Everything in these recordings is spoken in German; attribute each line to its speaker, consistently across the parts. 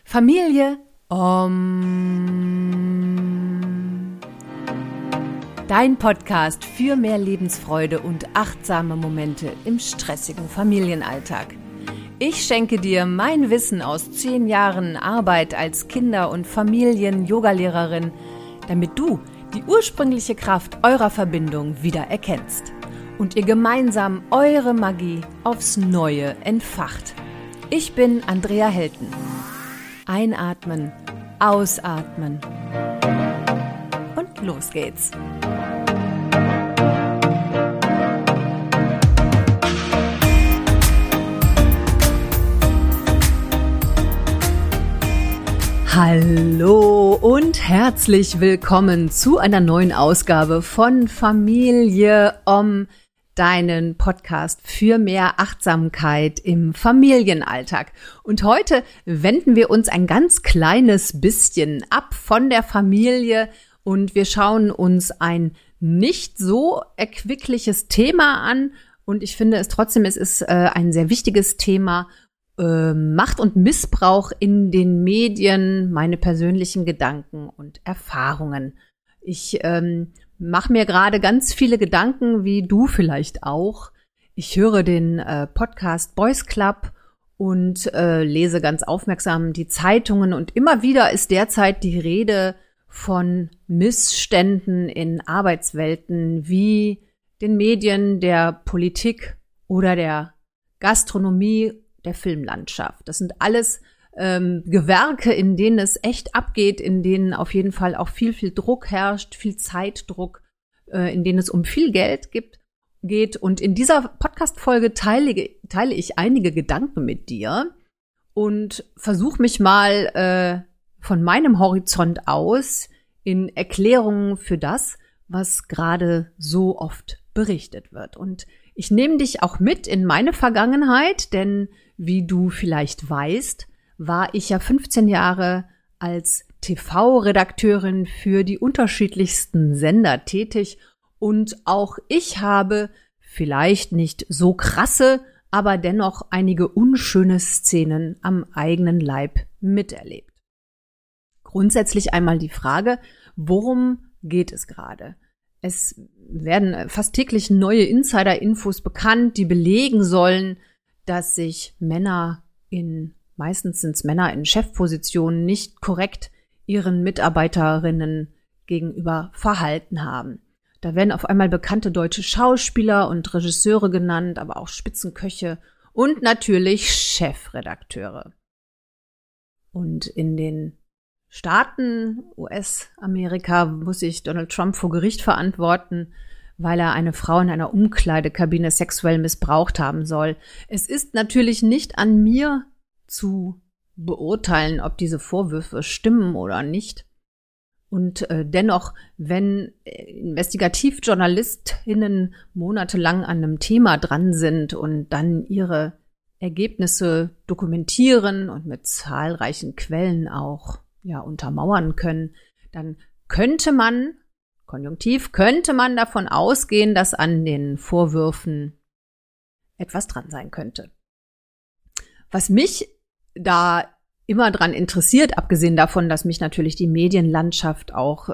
Speaker 1: Familie, Dein Podcast für mehr Lebensfreude und achtsame Momente im stressigen Familienalltag. Ich schenke dir mein Wissen aus 10 Jahren Arbeit als Kinder- und Familien-Yogalehrerin, damit du die ursprüngliche Kraft eurer Verbindung wieder erkennst und ihr gemeinsam eure Magie aufs Neue entfacht. Ich bin Andrea Helten. Einatmen, ausatmen und los geht's. Hallo und herzlich willkommen zu einer neuen Ausgabe von Familie deinen Podcast für mehr Achtsamkeit im Familienalltag. Und heute wenden wir uns ein ganz kleines bisschen ab von der Familie und wir schauen uns ein nicht so erquickliches Thema an. Und ich finde es trotzdem, es ist ein sehr wichtiges Thema. Macht und Missbrauch in den Medien, meine persönlichen Gedanken und Erfahrungen. Ich mache mir gerade ganz viele Gedanken, wie du vielleicht auch. Ich höre den Podcast Boys Club und lese ganz aufmerksam die Zeitungen und immer wieder ist derzeit die Rede von Missständen in Arbeitswelten wie den Medien, der Politik oder der Gastronomie, der Filmlandschaft. Das sind alles Gewerke, in denen es echt abgeht, in denen auf jeden Fall auch viel Druck herrscht, viel Zeitdruck, in denen es um viel Geld geht. Und in dieser Podcast-Folge teile ich einige Gedanken mit dir und versuche mich mal von meinem Horizont aus in Erklärungen für das, was gerade so oft berichtet wird. Und ich nehme dich auch mit in meine Vergangenheit, denn wie du vielleicht weißt, war ich ja 15 Jahre als TV-Redakteurin für die unterschiedlichsten Sender tätig und auch ich habe vielleicht nicht so krasse, aber dennoch einige unschöne Szenen am eigenen Leib miterlebt. Grundsätzlich einmal die Frage, worum geht es gerade? Es werden fast täglich neue Insider-Infos bekannt, die belegen sollen, dass sich meistens sind es Männer in Chefpositionen, nicht korrekt ihren Mitarbeiterinnen gegenüber verhalten haben. Da werden auf einmal bekannte deutsche Schauspieler und Regisseure genannt, aber auch Spitzenköche und natürlich Chefredakteure. Und in den Staaten, US-Amerika, muss sich Donald Trump vor Gericht verantworten, weil er eine Frau in einer Umkleidekabine sexuell missbraucht haben soll. Es ist natürlich nicht an mir zu beurteilen, ob diese Vorwürfe stimmen oder nicht. Und dennoch, wenn Investigativjournalistinnen monatelang an einem Thema dran sind und dann ihre Ergebnisse dokumentieren und mit zahlreichen Quellen auch untermauern können, dann könnte man davon ausgehen, dass an den Vorwürfen etwas dran sein könnte. Was mich da immer dran interessiert, abgesehen davon, dass mich natürlich die Medienlandschaft auch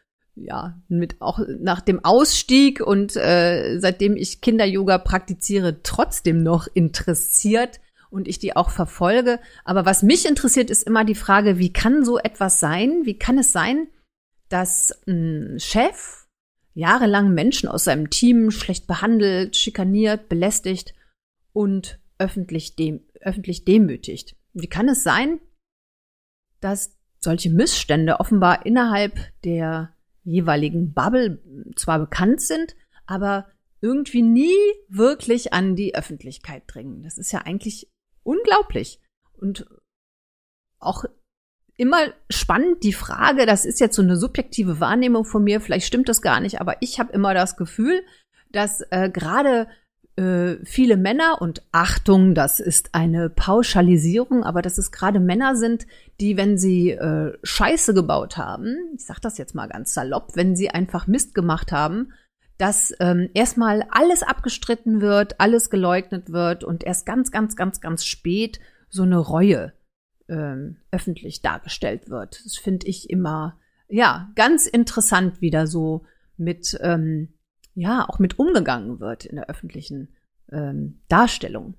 Speaker 1: auch nach dem Ausstieg und seitdem ich Kinder-Yoga praktiziere, trotzdem noch interessiert und ich die auch verfolge. Aber was mich interessiert, ist immer die Frage, wie kann so etwas sein? Wie kann es sein, dass ein Chef jahrelang Menschen aus seinem Team schlecht behandelt, schikaniert, belästigt und öffentlich demütigt? Wie kann es sein, dass solche Missstände offenbar innerhalb der jeweiligen Bubble zwar bekannt sind, aber irgendwie nie wirklich an die Öffentlichkeit dringen? Das ist ja eigentlich unglaublich. Und auch immer spannend die Frage, das ist jetzt so eine subjektive Wahrnehmung von mir, vielleicht stimmt das gar nicht, aber ich habe immer das Gefühl, dass gerade viele Männer, und Achtung, das ist eine Pauschalisierung, aber dass es gerade Männer sind, die, wenn sie Scheiße gebaut haben, ich sag das jetzt mal ganz salopp, wenn sie einfach Mist gemacht haben, dass erstmal alles abgestritten wird, alles geleugnet wird und erst ganz, ganz, ganz, ganz spät so eine Reue öffentlich dargestellt wird. Das finde ich immer, ja, ganz interessant, wie da so mit, auch mit umgegangen wird in der öffentlichen Darstellung.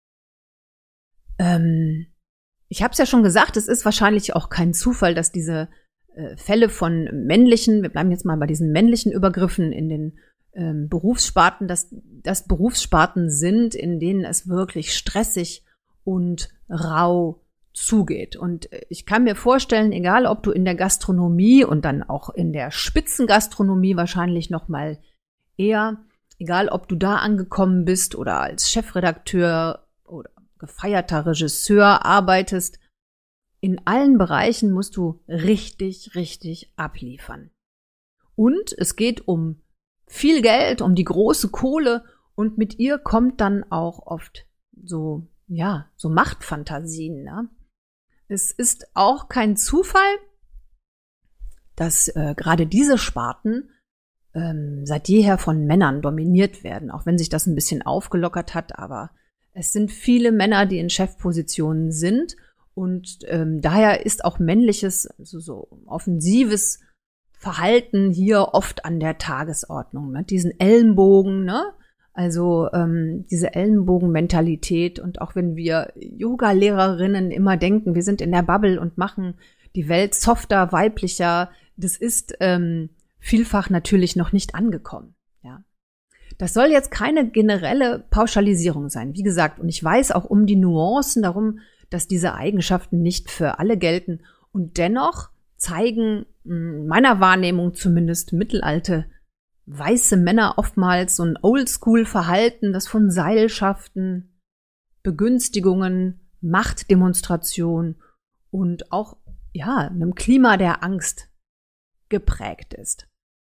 Speaker 1: Ich habe es ja schon gesagt, es ist wahrscheinlich auch kein Zufall, dass diese Fälle von männlichen, wir bleiben jetzt mal bei diesen männlichen Übergriffen in den Berufssparten, dass das Berufssparten sind, in denen es wirklich stressig und rau zugeht. Und ich kann mir vorstellen, egal ob du in der Gastronomie und dann auch in der Spitzengastronomie wahrscheinlich noch mal eher, egal ob du da angekommen bist oder als Chefredakteur oder gefeierter Regisseur arbeitest, in allen Bereichen musst du richtig, richtig abliefern. Und es geht um viel Geld, um die große Kohle und mit ihr kommt dann auch oft so Machtfantasien. Ne? Es ist auch kein Zufall, dass gerade diese Sparten seit jeher von Männern dominiert werden, auch wenn sich das ein bisschen aufgelockert hat, aber es sind viele Männer, die in Chefpositionen sind und daher ist auch männliches, also so offensives Verhalten hier oft an der Tagesordnung. Ne? Diesen Ellenbogen, ne? Also diese Ellenbogenmentalität und auch wenn wir Yoga-Lehrerinnen immer denken, wir sind in der Bubble und machen die Welt softer, weiblicher, das ist vielfach natürlich noch nicht angekommen. Ja. Das soll jetzt keine generelle Pauschalisierung sein, wie gesagt, und ich weiß auch um die Nuancen darum, dass diese Eigenschaften nicht für alle gelten und dennoch zeigen meiner Wahrnehmung zumindest mittelalte weiße Männer oftmals so ein Oldschool-Verhalten, das von Seilschaften, Begünstigungen, Machtdemonstration und auch einem Klima der Angst geprägt ist.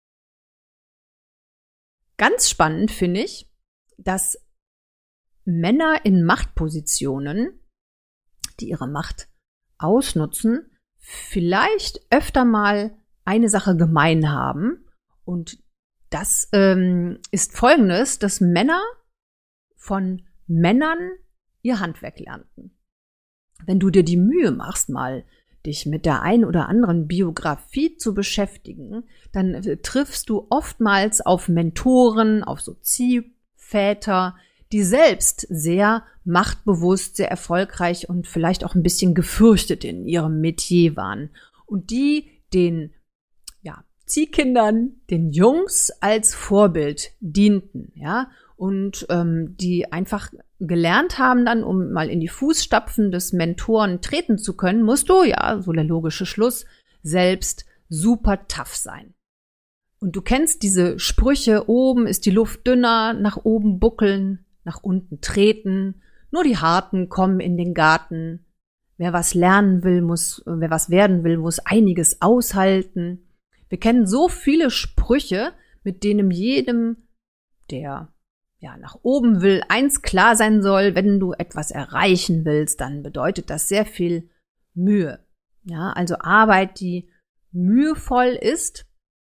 Speaker 1: Ganz spannend finde ich, dass Männer in Machtpositionen, die ihre Macht ausnutzen, vielleicht öfter mal eine Sache gemein haben und das ist Folgendes, dass Männer von Männern ihr Handwerk lernten. Wenn du dir die Mühe machst, mal dich mit der ein oder anderen Biografie zu beschäftigen, dann triffst du oftmals auf Mentoren, auf so Ziehväter, die selbst sehr machtbewusst, sehr erfolgreich und vielleicht auch ein bisschen gefürchtet in ihrem Metier waren und die den Ziehkindern, den Jungs als Vorbild dienten, ja, und die einfach gelernt haben dann, um mal in die Fußstapfen des Mentoren treten zu können, musst du, so der logische Schluss, selbst super tough sein. Und du kennst diese Sprüche, oben ist die Luft dünner, nach oben buckeln, nach unten treten, nur die Harten kommen in den Garten. Wer was lernen will, wer was werden will, muss einiges aushalten. Wir kennen so viele Sprüche, mit denen jedem, der nach oben will, eins klar sein soll: wenn du etwas erreichen willst, dann bedeutet das sehr viel Mühe. Ja, also Arbeit, die mühevoll ist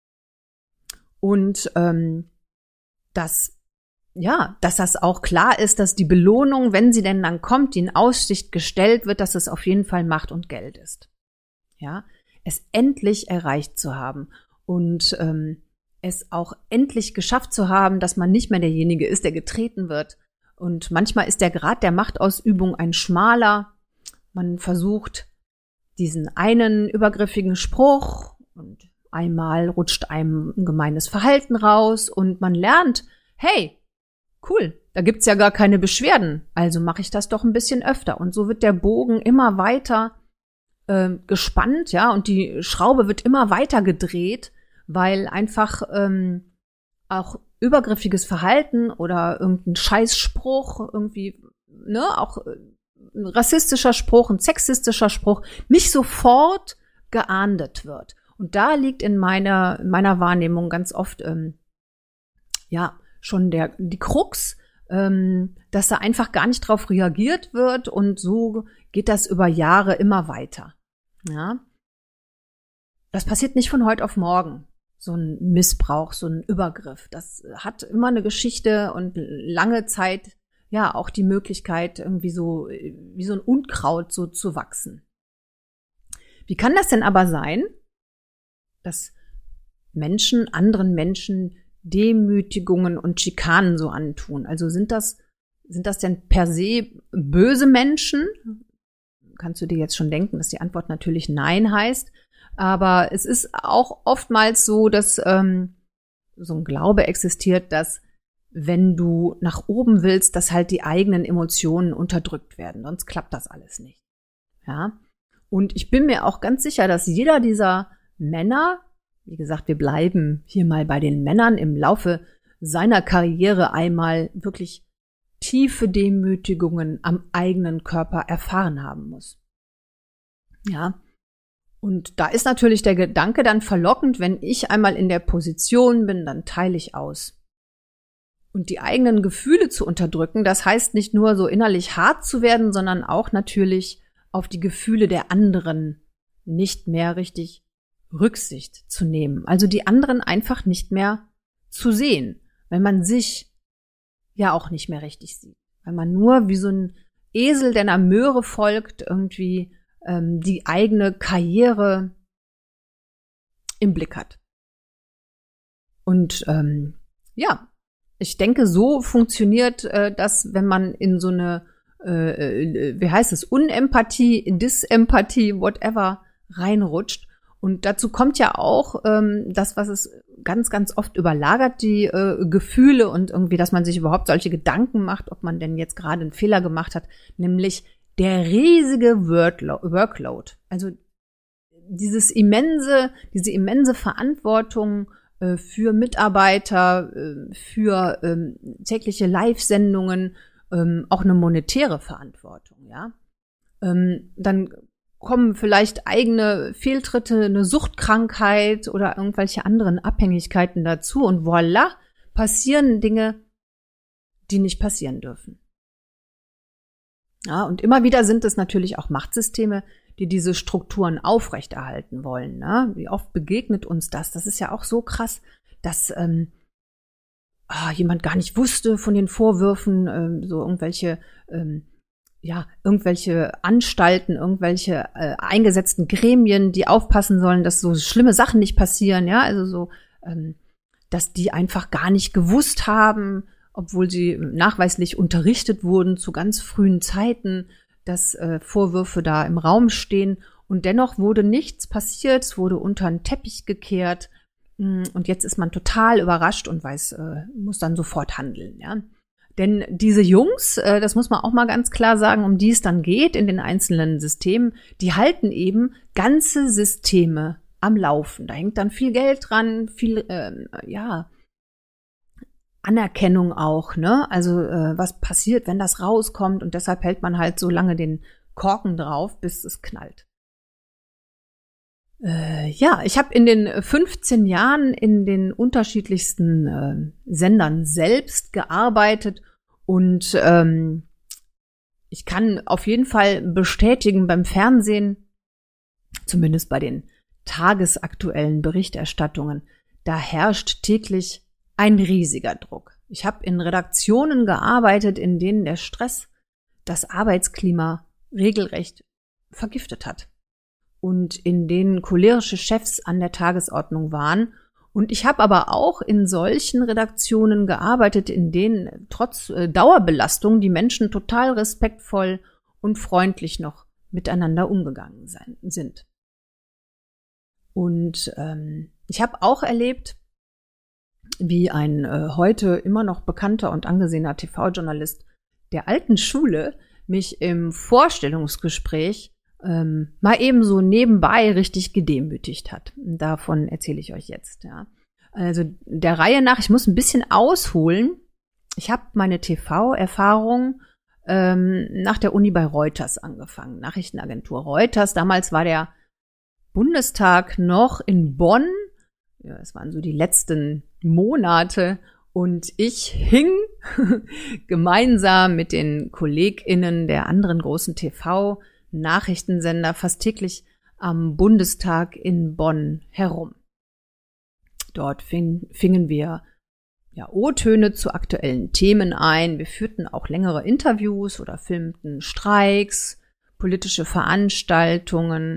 Speaker 1: und dass das auch klar ist, dass die Belohnung, wenn sie denn dann kommt, die in Aussicht gestellt wird, dass es auf jeden Fall Macht und Geld ist. Ja, es endlich erreicht zu haben und es auch endlich geschafft zu haben, dass man nicht mehr derjenige ist, der getreten wird. Und manchmal ist der Grad der Machtausübung ein schmaler. Man versucht diesen einen übergriffigen Spruch und einmal rutscht einem ein gemeines Verhalten raus und man lernt, hey, cool, da gibt's ja gar keine Beschwerden, also mache ich das doch ein bisschen öfter. Und so wird der Bogen immer weiter gespannt, und die Schraube wird immer weiter gedreht, weil einfach auch übergriffiges Verhalten oder irgendein Scheißspruch irgendwie, auch ein rassistischer Spruch, ein sexistischer Spruch nicht sofort geahndet wird. Und da liegt in meiner Wahrnehmung ganz oft schon die Krux, dass da einfach gar nicht drauf reagiert wird und so geht das über Jahre immer weiter. Ja, das passiert nicht von heute auf morgen. So ein Missbrauch, so ein Übergriff. Das hat immer eine Geschichte und lange Zeit auch die Möglichkeit, irgendwie so wie so ein Unkraut so zu wachsen. Wie kann das denn aber sein, dass anderen Menschen Demütigungen und Schikanen so antun? Also sind das denn per se böse Menschen? Kannst du dir jetzt schon denken, dass die Antwort natürlich Nein heißt. Aber es ist auch oftmals so, dass so ein Glaube existiert, dass wenn du nach oben willst, dass halt die eigenen Emotionen unterdrückt werden. Sonst klappt das alles nicht. Ja. Und ich bin mir auch ganz sicher, dass jeder dieser Männer, wie gesagt, wir bleiben hier mal bei den Männern, im Laufe seiner Karriere einmal wirklich tiefe Demütigungen am eigenen Körper erfahren haben muss. Ja. Und da ist natürlich der Gedanke dann verlockend, wenn ich einmal in der Position bin, dann teile ich aus. Und die eigenen Gefühle zu unterdrücken, das heißt nicht nur so innerlich hart zu werden, sondern auch natürlich auf die Gefühle der anderen nicht mehr richtig Rücksicht zu nehmen. Also die anderen einfach nicht mehr zu sehen, weil man sich ja auch nicht mehr richtig sieht. Weil man nur wie so ein Esel, der einer Möhre folgt, irgendwie die eigene Karriere im Blick hat. Und ich denke, so funktioniert das, wenn man in so eine, Unempathie, Disempathie, whatever, reinrutscht. Und dazu kommt ja auch das, was es ganz, ganz oft überlagert, die Gefühle und irgendwie, dass man sich überhaupt solche Gedanken macht, ob man denn jetzt gerade einen Fehler gemacht hat, nämlich der riesige Workload. Also diese immense Verantwortung für Mitarbeiter, für tägliche Live-Sendungen, auch eine monetäre Verantwortung, ja. Dann kommen vielleicht eigene Fehltritte, eine Suchtkrankheit oder irgendwelche anderen Abhängigkeiten dazu und voilà, passieren Dinge, die nicht passieren dürfen. Ja, und immer wieder sind es natürlich auch Machtsysteme, die diese Strukturen aufrechterhalten wollen. Ne? Wie oft begegnet uns das? Das ist ja auch so krass, dass jemand gar nicht wusste von den Vorwürfen, so irgendwelche Anstalten, irgendwelche eingesetzten Gremien, die aufpassen sollen, dass so schlimme Sachen nicht passieren. Ja, also so, dass die einfach gar nicht gewusst haben, obwohl sie nachweislich unterrichtet wurden zu ganz frühen Zeiten, dass Vorwürfe da im Raum stehen. Und dennoch wurde nichts passiert, es wurde unter den Teppich gekehrt. Und jetzt ist man total überrascht und muss dann sofort handeln. Ja? Denn diese Jungs, das muss man auch mal ganz klar sagen, um die es dann geht in den einzelnen Systemen, die halten eben ganze Systeme am Laufen. Da hängt dann viel Geld dran, viel, Anerkennung auch, ne? Also was passiert, wenn das rauskommt, und deshalb hält man halt so lange den Korken drauf, bis es knallt. Ich habe in den 15 Jahren in den unterschiedlichsten Sendern selbst gearbeitet und ich kann auf jeden Fall bestätigen, beim Fernsehen, zumindest bei den tagesaktuellen Berichterstattungen, da herrscht täglich ein riesiger Druck. Ich habe in Redaktionen gearbeitet, in denen der Stress das Arbeitsklima regelrecht vergiftet hat und in denen cholerische Chefs an der Tagesordnung waren. Und ich habe aber auch in solchen Redaktionen gearbeitet, in denen trotz Dauerbelastung die Menschen total respektvoll und freundlich noch miteinander umgegangen sind. Und ich habe auch erlebt, wie ein heute immer noch bekannter und angesehener TV-Journalist der alten Schule mich im Vorstellungsgespräch mal eben so nebenbei richtig gedemütigt hat. Davon erzähle ich euch jetzt. Ja. Also der Reihe nach, ich muss ein bisschen ausholen. Ich habe meine TV-Erfahrung nach der Uni bei Reuters angefangen, Nachrichtenagentur Reuters. Damals war der Bundestag noch in Bonn. Ja, es waren so die letzten Monate und ich hing gemeinsam mit den KollegInnen der anderen großen TV-Nachrichtensender fast täglich am Bundestag in Bonn herum. Dort fingen wir O-Töne zu aktuellen Themen ein. Wir führten auch längere Interviews oder filmten Streiks, politische Veranstaltungen,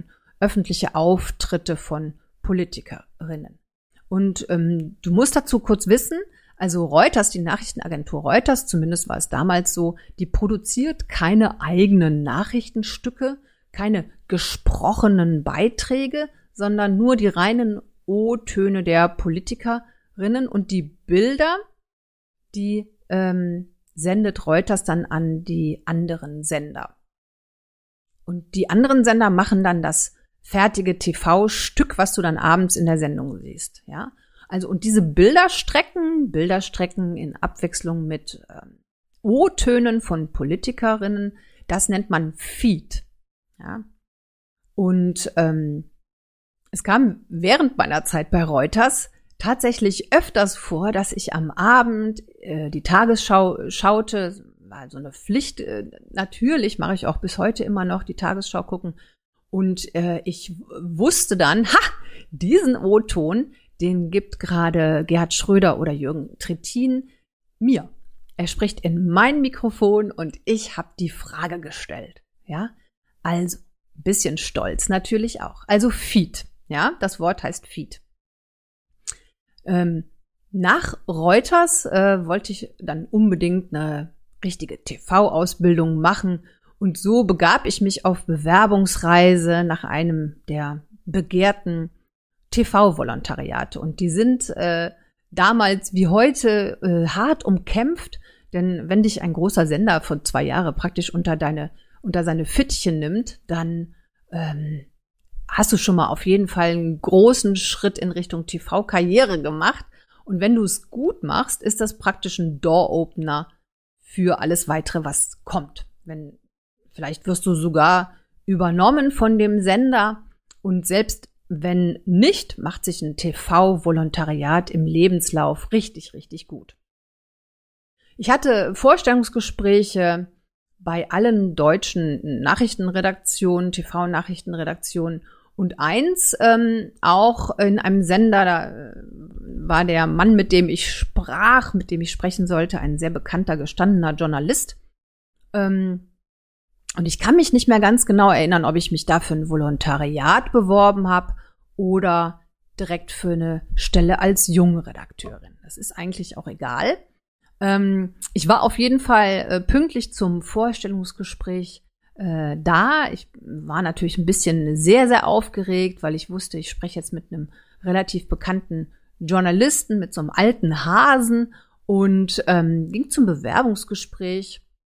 Speaker 1: öffentliche Auftritte von Politikerinnen. Und du musst dazu kurz wissen, also Reuters, die Nachrichtenagentur Reuters, zumindest war es damals so, die produziert keine eigenen Nachrichtenstücke, keine gesprochenen Beiträge, sondern nur die reinen O-Töne der Politikerinnen, und die Bilder, die sendet Reuters dann an die anderen Sender. Und die anderen Sender machen dann das fertige TV-Stück, was du dann abends in der Sendung siehst, ja. Also, und diese Bilderstrecken in Abwechslung mit O-Tönen von Politikerinnen, das nennt man Feed, ja. Und es kam während meiner Zeit bei Reuters tatsächlich öfters vor, dass ich am Abend die Tagesschau schaute, war so eine Pflicht, natürlich mache ich auch bis heute immer noch die Tagesschau gucken, und ich wusste dann, diesen O-Ton, den gibt gerade Gerhard Schröder oder Jürgen Trittin mir. Er spricht in mein Mikrofon und ich habe die Frage gestellt, ja. Also, ein bisschen stolz natürlich auch. Also Feed, ja, das Wort heißt Feed. Nach Reuters wollte ich dann unbedingt eine richtige TV-Ausbildung machen, und so begab ich mich auf Bewerbungsreise nach einem der begehrten TV-Volontariate. Und die sind damals wie heute hart umkämpft, denn wenn dich ein großer Sender von 2 Jahren praktisch unter seine Fittiche nimmt, dann hast du schon mal auf jeden Fall einen großen Schritt in Richtung TV-Karriere gemacht. Und wenn du es gut machst, ist das praktisch ein Door-Opener für alles Weitere, was kommt. Vielleicht wirst du sogar übernommen von dem Sender, und selbst wenn nicht, macht sich ein TV-Volontariat im Lebenslauf richtig, richtig gut. Ich hatte Vorstellungsgespräche bei allen deutschen Nachrichtenredaktionen, TV-Nachrichtenredaktionen, und eins auch in einem Sender, da war der Mann, mit dem ich sprechen sollte, ein sehr bekannter, gestandener Journalist. Und ich kann mich nicht mehr ganz genau erinnern, ob ich mich da für ein Volontariat beworben habe oder direkt für eine Stelle als Jungredakteurin. Das ist eigentlich auch egal. Ich war auf jeden Fall pünktlich zum Vorstellungsgespräch da. Ich war natürlich ein bisschen sehr, sehr aufgeregt, weil ich wusste, ich spreche jetzt mit einem relativ bekannten Journalisten, mit so einem alten Hasen, und ging zum Bewerbungsgespräch.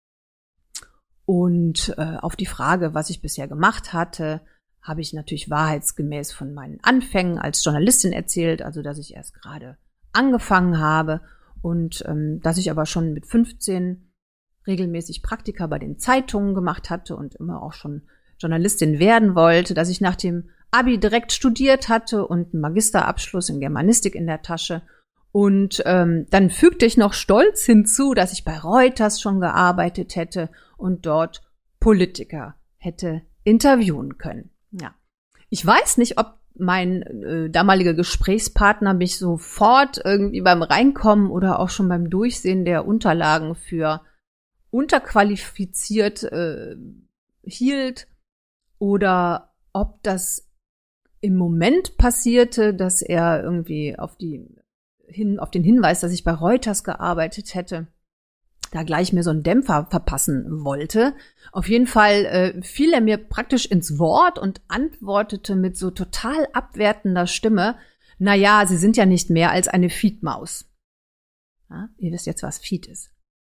Speaker 1: Und auf die Frage, was ich bisher gemacht hatte, habe ich natürlich wahrheitsgemäß von meinen Anfängen als Journalistin erzählt, also dass ich erst gerade angefangen habe und dass ich aber schon mit 15 regelmäßig Praktika bei den Zeitungen gemacht hatte und immer auch schon Journalistin werden wollte, dass ich nach dem Abi direkt studiert hatte und einen Magisterabschluss in Germanistik in der Tasche. Und dann fügte ich noch stolz hinzu, dass ich bei Reuters schon gearbeitet hätte und dort Politiker hätte interviewen können. Ja, ich weiß nicht, ob mein damaliger Gesprächspartner mich sofort irgendwie beim Reinkommen oder auch schon beim Durchsehen der Unterlagen für unterqualifiziert hielt, oder ob das im Moment passierte, dass er irgendwie auf den Hinweis, dass ich bei Reuters gearbeitet hätte, da gleich mir so einen Dämpfer verpassen wollte. Auf jeden Fall fiel er mir praktisch ins Wort und antwortete mit so total abwertender Stimme: Naja, Sie sind ja nicht mehr als eine Feedmaus. Ja, ihr wisst jetzt, was Feed ist.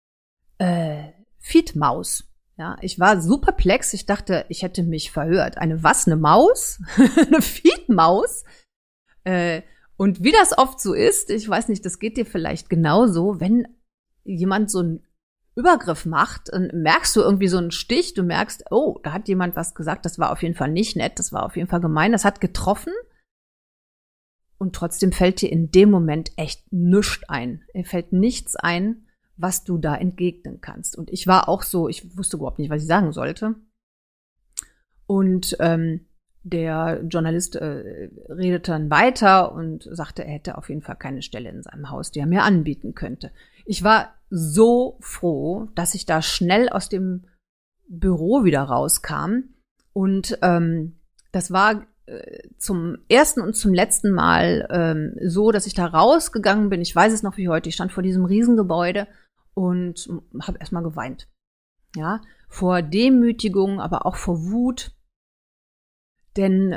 Speaker 1: Feedmaus. Ja, ich war super perplex. Ich dachte, ich hätte mich verhört. Eine was? Eine Maus? Eine Feedmaus? Und wie das oft so ist, ich weiß nicht, das geht dir vielleicht genauso, wenn jemand so einen Übergriff macht, dann merkst du irgendwie so einen Stich, du merkst, oh, da hat jemand was gesagt, das war auf jeden Fall nicht nett, das war auf jeden Fall gemein, das hat getroffen, und trotzdem fällt dir in dem Moment echt nichts ein. Dir fällt nichts ein, was du da entgegnen kannst. Und ich war auch so, ich wusste überhaupt nicht, was ich sagen sollte. Und der Journalist redete dann weiter und sagte, er hätte auf jeden Fall keine Stelle in seinem Haus, die er mir anbieten könnte. Ich war so froh, dass ich da schnell aus dem Büro wieder rauskam und das war zum ersten und zum letzten Mal so, dass ich da rausgegangen bin. Ich weiß es noch wie heute. Ich stand vor diesem Riesengebäude und habe erstmal geweint. Ja, vor Demütigung, aber auch vor Wut. Denn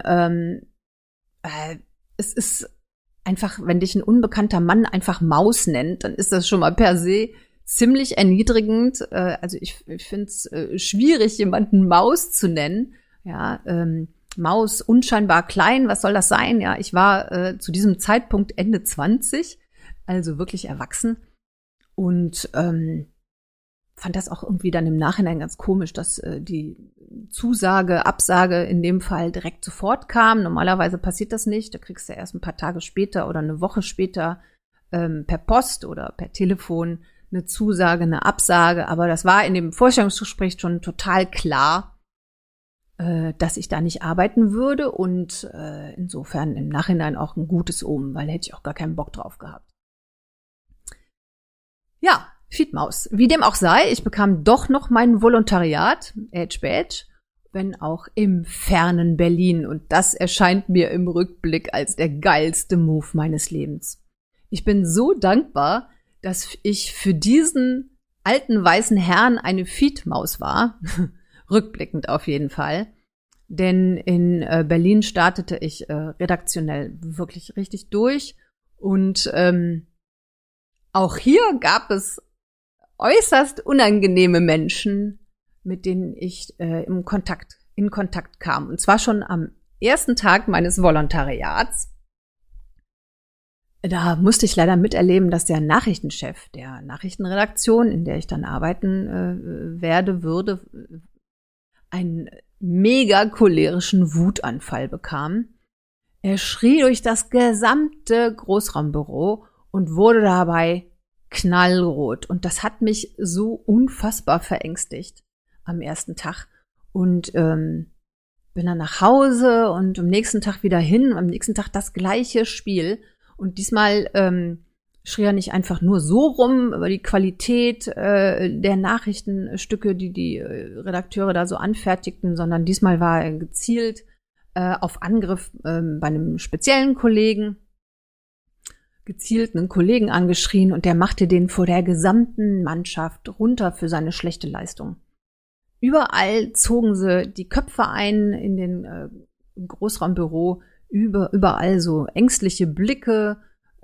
Speaker 1: es ist einfach, wenn dich ein unbekannter Mann einfach Maus nennt, dann ist das schon mal per se ziemlich erniedrigend. Also ich finde es schwierig, jemanden Maus zu nennen. Ja, Maus, unscheinbar klein, was soll das sein? Ja, ich war zu diesem Zeitpunkt Ende 20, also wirklich erwachsen und fand das auch irgendwie dann im Nachhinein ganz komisch, dass die Zusage, Absage in dem Fall direkt sofort kam. Normalerweise passiert das nicht, da kriegst du erst ein paar Tage später oder eine Woche später per Post oder per Telefon eine Zusage, eine Absage, aber das war in dem Vorstellungsgespräch schon total klar, dass ich da nicht arbeiten würde und insofern im Nachhinein auch ein gutes Omen, weil hätte ich auch gar keinen Bock drauf gehabt. Ja, Feedmaus. Wie dem auch sei, ich bekam doch noch mein Volontariat, Age Badge, wenn auch im fernen Berlin und das erscheint mir im Rückblick als der geilste Move meines Lebens. Ich bin so dankbar, dass ich für diesen alten weißen Herrn eine Feedmaus war. Rückblickend auf jeden Fall. Denn in Berlin startete ich redaktionell wirklich richtig durch. Und auch hier gab es äußerst unangenehme Menschen, mit denen ich in Kontakt kam. Und zwar schon am ersten Tag meines Volontariats. Da musste ich leider miterleben, dass der Nachrichtenchef der Nachrichtenredaktion, in der ich dann arbeiten würde, einen mega cholerischen Wutanfall bekam. Er schrie durch das gesamte Großraumbüro und wurde dabei knallrot. Und das hat mich so unfassbar verängstigt am ersten Tag. Und bin dann nach Hause und am nächsten Tag wieder hin. Am nächsten Tag das gleiche Spiel. Und diesmal schrie er nicht einfach nur so rum über die Qualität der Nachrichtenstücke, die Redakteure da so anfertigten, sondern diesmal war er gezielt auf Angriff bei einem speziellen Kollegen, gezielt einen Kollegen angeschrien und der machte den vor der gesamten Mannschaft runter für seine schlechte Leistung. Überall zogen sie die Köpfe ein in den Großraumbüro, überall so ängstliche Blicke,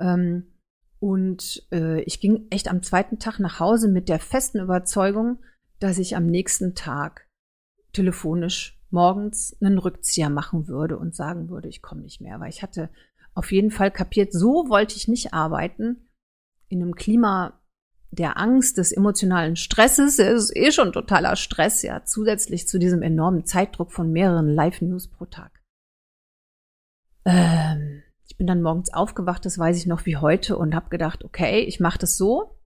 Speaker 1: und ich ging echt am zweiten Tag nach Hause mit der festen Überzeugung, dass ich am nächsten Tag telefonisch morgens einen Rückzieher machen würde und sagen würde, ich komme nicht mehr. Weil ich hatte auf jeden Fall kapiert, so wollte ich nicht arbeiten. In einem Klima der Angst, des emotionalen Stresses, es ist schon totaler Stress, ja, zusätzlich zu diesem enormen Zeitdruck von mehreren Live-News pro Tag. Ich bin dann morgens aufgewacht, das weiß ich noch wie heute, und habe gedacht, okay, ich mache das so.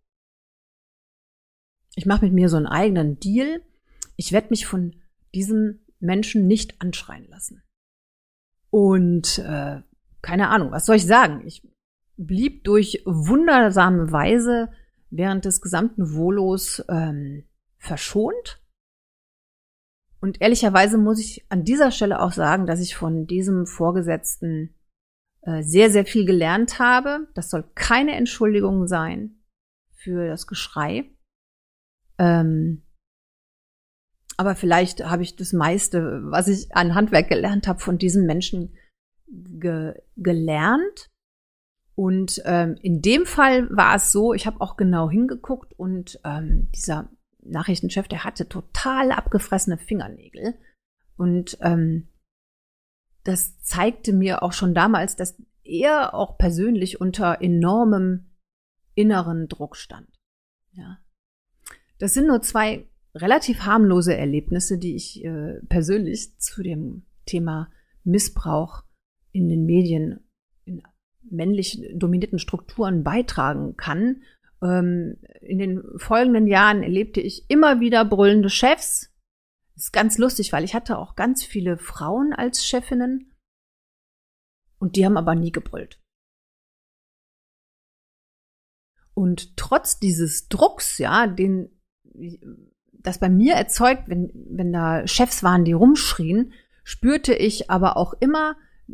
Speaker 1: Ich mache mit mir so einen eigenen Deal. Ich werde mich von diesem Menschen nicht anschreien lassen. Und keine Ahnung, was soll ich sagen? Ich blieb durch wundersame Weise während des gesamten Volos verschont. Und ehrlicherweise muss ich an dieser Stelle auch sagen, dass ich von diesem Vorgesetzten sehr, sehr viel gelernt habe. Das soll keine Entschuldigung sein für das Geschrei. Aber vielleicht habe ich das meiste, was ich an Handwerk gelernt habe, von diesen Menschen gelernt. Und in dem Fall war es so, ich habe auch genau hingeguckt und dieser Nachrichtenchef, der hatte total abgefressene Fingernägel. Und das zeigte mir auch schon damals, dass er auch persönlich unter enormem inneren Druck stand. Ja. Das sind nur zwei relativ harmlose Erlebnisse, die ich persönlich zu dem Thema Missbrauch in den Medien, in männlich dominierten Strukturen beitragen kann. In den folgenden Jahren erlebte ich immer wieder brüllende Chefs. Das ist ganz lustig, weil ich hatte auch ganz viele Frauen als Chefinnen und die haben aber nie gebrüllt. Und trotz dieses Drucks, ja, das bei mir erzeugt, wenn da Chefs waren, die rumschrien, spürte ich aber auch immer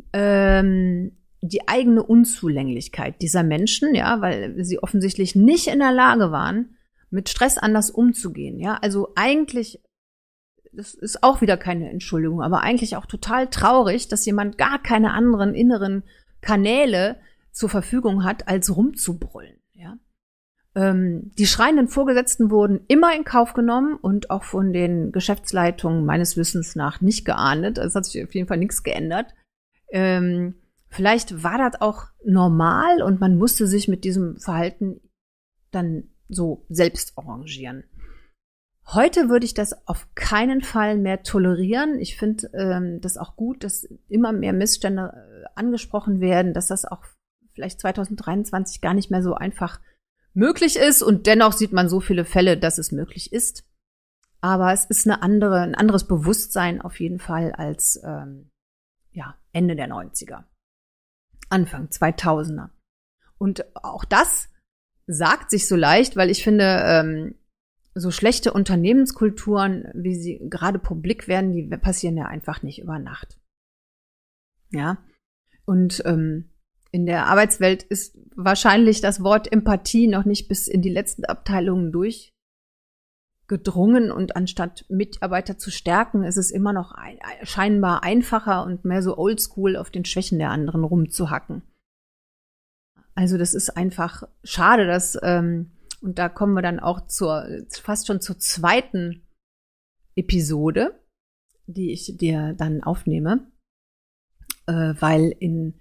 Speaker 1: die eigene Unzulänglichkeit dieser Menschen, ja, weil sie offensichtlich nicht in der Lage waren, mit Stress anders umzugehen, ja. Also eigentlich, das ist auch wieder keine Entschuldigung, aber eigentlich auch total traurig, dass jemand gar keine anderen inneren Kanäle zur Verfügung hat, als rumzubrüllen, ja. Die schreienden Vorgesetzten wurden immer in Kauf genommen und auch von den Geschäftsleitungen meines Wissens nach nicht geahndet. Es hat sich auf jeden Fall nichts geändert. Vielleicht war das auch normal und man musste sich mit diesem Verhalten dann so selbst arrangieren. Heute würde ich das auf keinen Fall mehr tolerieren. Ich finde das auch gut, dass immer mehr Missstände angesprochen werden, dass das auch vielleicht 2023 gar nicht mehr so einfach möglich ist. Und dennoch sieht man so viele Fälle, dass es möglich ist. Aber es ist ein anderes Bewusstsein auf jeden Fall als Ende der 90er, Anfang 2000er. Und auch das sagt sich so leicht, weil ich finde, so schlechte Unternehmenskulturen, wie sie gerade publik werden, die passieren ja einfach nicht über Nacht. Ja, und in der Arbeitswelt ist wahrscheinlich das Wort Empathie noch nicht bis in die letzten Abteilungen durchgedrungen und anstatt Mitarbeiter zu stärken, ist es immer noch scheinbar einfacher und mehr so oldschool auf den Schwächen der anderen rumzuhacken. Also das ist einfach schade, dass und da kommen wir dann auch fast schon zur zweiten Episode, die ich dir dann aufnehme, weil in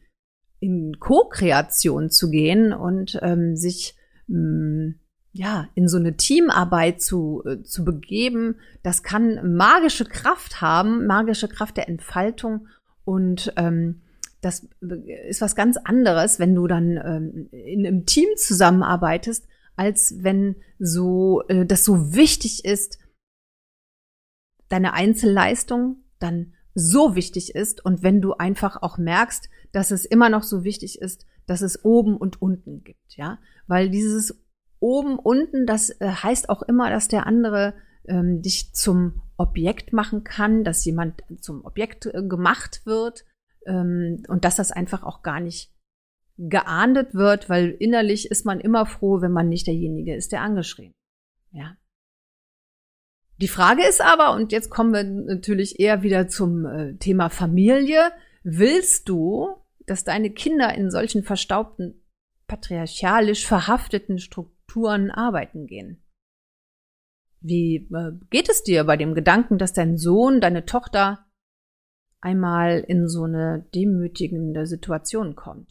Speaker 1: Co-Kreation zu gehen und sich in so eine Teamarbeit zu begeben, das kann magische Kraft haben, magische Kraft der Entfaltung und das ist was ganz anderes, wenn du dann in einem Team zusammenarbeitest, als wenn das so wichtig ist, deine Einzelleistung dann so wichtig ist und wenn du einfach auch merkst, dass es immer noch so wichtig ist, dass es oben und unten gibt, ja, weil dieses oben, unten, das heißt auch immer, dass der andere dich zum Objekt machen kann, dass jemand zum Objekt gemacht wird und dass das einfach auch gar nicht geahndet wird, weil innerlich ist man immer froh, wenn man nicht derjenige ist, der angeschrien. Ja. Die Frage ist aber, und jetzt kommen wir natürlich eher wieder zum Thema Familie, willst du, dass deine Kinder in solchen verstaubten, patriarchalisch verhafteten Strukturen arbeiten gehen? Wie geht es dir bei dem Gedanken, dass dein Sohn, deine Tochter einmal in so eine demütigende Situation kommt?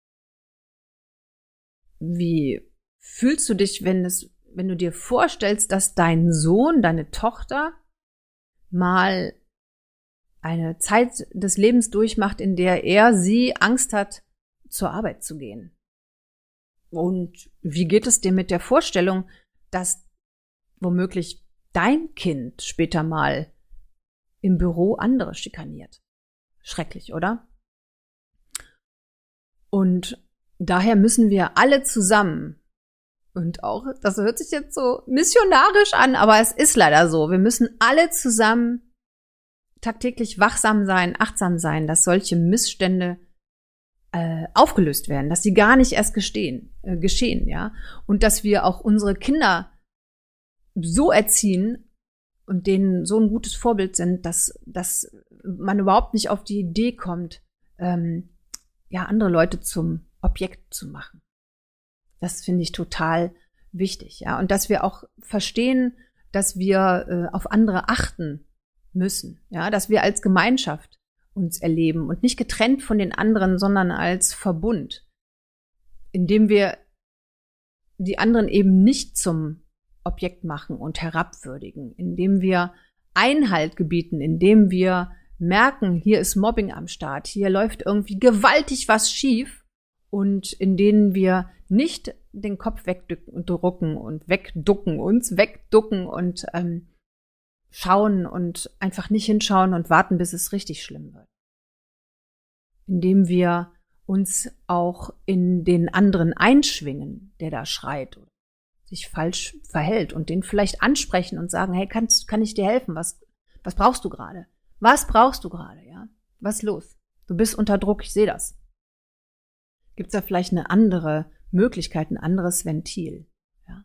Speaker 1: Wie fühlst du dich, wenn du dir vorstellst, dass dein Sohn, deine Tochter mal eine Zeit des Lebens durchmacht, in der sie Angst hat, zur Arbeit zu gehen? Und wie geht es dir mit der Vorstellung, dass womöglich dein Kind später mal im Büro andere schikaniert? Schrecklich, oder? Und daher müssen wir alle zusammen, und auch, das hört sich jetzt so missionarisch an, aber es ist leider so, wir müssen alle zusammen tagtäglich wachsam sein, achtsam sein, dass solche Missstände aufgelöst werden, dass sie gar nicht erst geschehen, ja, und dass wir auch unsere Kinder so erziehen und denen so ein gutes Vorbild sind, dass man überhaupt nicht auf die Idee kommt, andere Leute zum Objekt zu machen. Das finde ich total wichtig, ja, und dass wir auch verstehen, dass wir auf andere achten müssen, ja, dass wir als Gemeinschaft uns erleben und nicht getrennt von den anderen, sondern als Verbund, indem wir die anderen eben nicht zum Objekt machen und herabwürdigen, indem wir Einhalt gebieten, indem wir merken, hier ist Mobbing am Start, hier läuft irgendwie gewaltig was schief und in denen wir nicht den Kopf wegducken und schauen und einfach nicht hinschauen und warten, bis es richtig schlimm wird. Indem wir uns auch in den anderen einschwingen, der da schreit oder sich falsch verhält und den vielleicht ansprechen und sagen, hey, kann ich dir helfen? Was brauchst du gerade? Was brauchst du gerade, ja? Was ist los? Du bist unter Druck, ich sehe das. Gibt's da vielleicht eine andere Möglichkeit, ein anderes Ventil? Ja?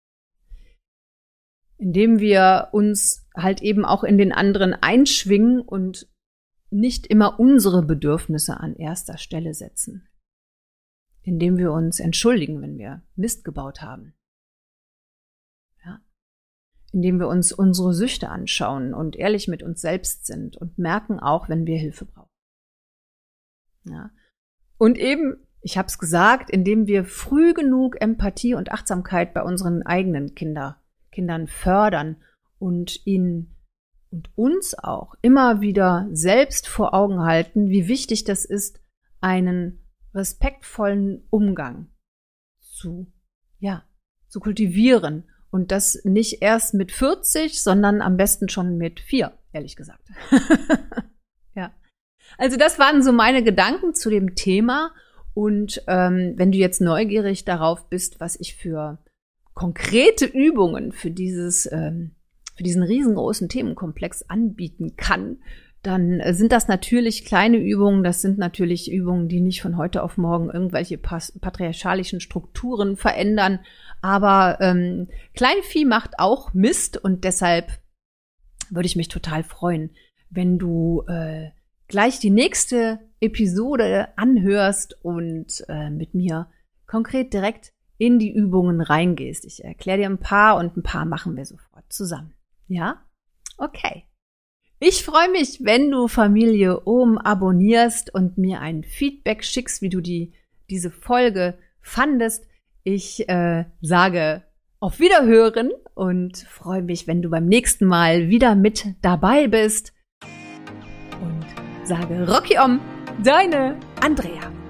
Speaker 1: Indem wir uns halt eben auch in den anderen einschwingen und nicht immer unsere Bedürfnisse an erster Stelle setzen. Indem wir uns entschuldigen, wenn wir Mist gebaut haben. Ja? Indem wir uns unsere Süchte anschauen und ehrlich mit uns selbst sind und merken auch, wenn wir Hilfe brauchen. Ja? Und eben, ich habe es gesagt, indem wir früh genug Empathie und Achtsamkeit bei unseren eigenen Kindern fördern und ihnen und uns auch immer wieder selbst vor Augen halten, wie wichtig das ist, einen respektvollen Umgang zu kultivieren. Und das nicht erst mit 40, sondern am besten schon mit 4, ehrlich gesagt. Ja. Also das waren so meine Gedanken zu dem Thema. Und wenn du jetzt neugierig darauf bist, was ich für konkrete Übungen für diesen riesengroßen Themenkomplex anbieten kann, dann sind das natürlich kleine Übungen. Das sind natürlich Übungen, die nicht von heute auf morgen irgendwelche patriarchalischen Strukturen verändern. Aber Kleinvieh macht auch Mist und deshalb würde ich mich total freuen, wenn du gleich die nächste Episode anhörst und mit mir konkret direkt in die Übungen reingehst. Ich erkläre dir ein paar und ein paar machen wir sofort zusammen. Ja? Okay. Ich freue mich, wenn du Familie Om abonnierst und mir ein Feedback schickst, wie du diese Folge fandest. Ich sage auf Wiederhören und freue mich, wenn du beim nächsten Mal wieder mit dabei bist. Und sage Rocky Om, deine Andrea.